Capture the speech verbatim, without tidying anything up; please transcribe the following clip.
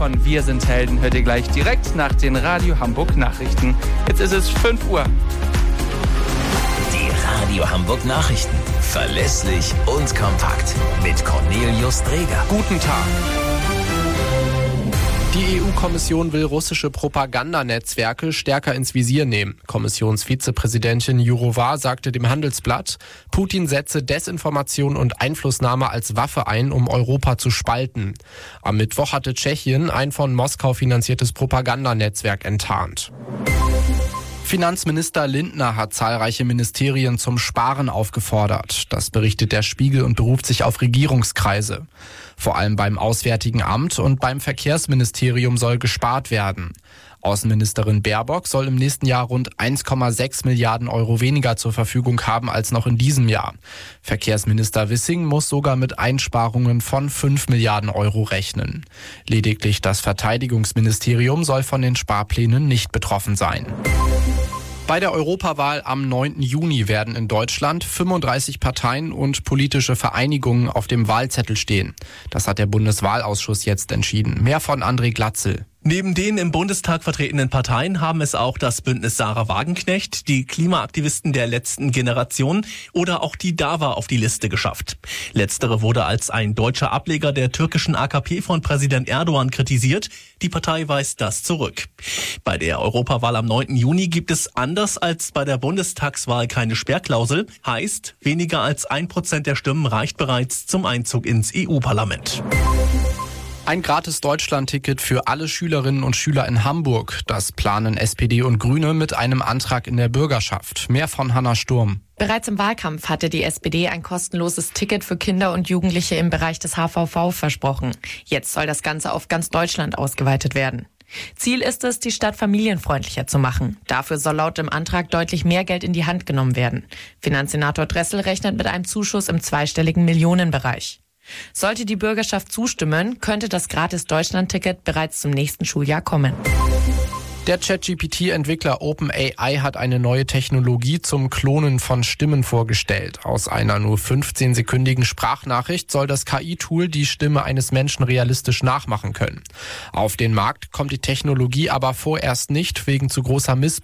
von Wir sind Helden hört ihr gleich direkt nach den Radio Hamburg Nachrichten. Jetzt ist es fünf Uhr. Die Radio Hamburg Nachrichten. Verlässlich und kompakt. Mit Cornelius Dreger. Guten Tag. Die E U-Kommission will russische Propagandanetzwerke stärker ins Visier nehmen. Kommissionsvizepräsidentin Jourová sagte dem Handelsblatt, Putin setze Desinformation und Einflussnahme als Waffe ein, um Europa zu spalten. Am Mittwoch hatte Tschechien ein von Moskau finanziertes Propagandanetzwerk enttarnt. Finanzminister Lindner hat zahlreiche Ministerien zum Sparen aufgefordert. Das berichtet der Spiegel und beruft sich auf Regierungskreise. Vor allem beim Auswärtigen Amt und beim Verkehrsministerium soll gespart werden. Außenministerin Baerbock soll im nächsten Jahr rund eins Komma sechs Milliarden Euro weniger zur Verfügung haben als noch in diesem Jahr. Verkehrsminister Wissing muss sogar mit Einsparungen von fünf Milliarden Euro rechnen. Lediglich das Verteidigungsministerium soll von den Sparplänen nicht betroffen sein. Bei der Europawahl am neunten Juni werden in Deutschland fünfunddreißig Parteien und politische Vereinigungen auf dem Wahlzettel stehen. Das hat der Bundeswahlausschuss jetzt entschieden. Mehr von André Glatzel. Neben den im Bundestag vertretenen Parteien haben es auch das Bündnis Sarah Wagenknecht, die Klimaaktivisten der letzten Generation oder auch die DAWA auf die Liste geschafft. Letztere wurde als ein deutscher Ableger der türkischen A K P von Präsident Erdogan kritisiert. Die Partei weist das zurück. Bei der Europawahl am neunten Juni gibt es anders als bei der Bundestagswahl keine Sperrklausel. Heißt, weniger als ein Prozent der Stimmen reicht bereits zum Einzug ins E U-Parlament. Ein gratis Deutschland-Ticket für alle Schülerinnen und Schüler in Hamburg. Das planen S P D und Grüne mit einem Antrag in der Bürgerschaft. Mehr von Hanna Sturm. Bereits im Wahlkampf hatte die S P D ein kostenloses Ticket für Kinder und Jugendliche im Bereich des H V V versprochen. Jetzt soll das Ganze auf ganz Deutschland ausgeweitet werden. Ziel ist es, die Stadt familienfreundlicher zu machen. Dafür soll laut dem Antrag deutlich mehr Geld in die Hand genommen werden. Finanzsenator Dressel rechnet mit einem Zuschuss im zweistelligen Millionenbereich. Sollte die Bürgerschaft zustimmen, könnte das Gratis-Deutschland-Ticket bereits zum nächsten Schuljahr kommen. Der ChatGP T-Entwickler OpenAI hat eine neue Technologie zum Klonen von Stimmen vorgestellt. Aus einer nur fünfzehnsekündigen Sprachnachricht soll das K I-Tool die Stimme eines Menschen realistisch nachmachen können. Auf den Markt kommt die Technologie aber vorerst nicht wegen zu großer Missbrauch.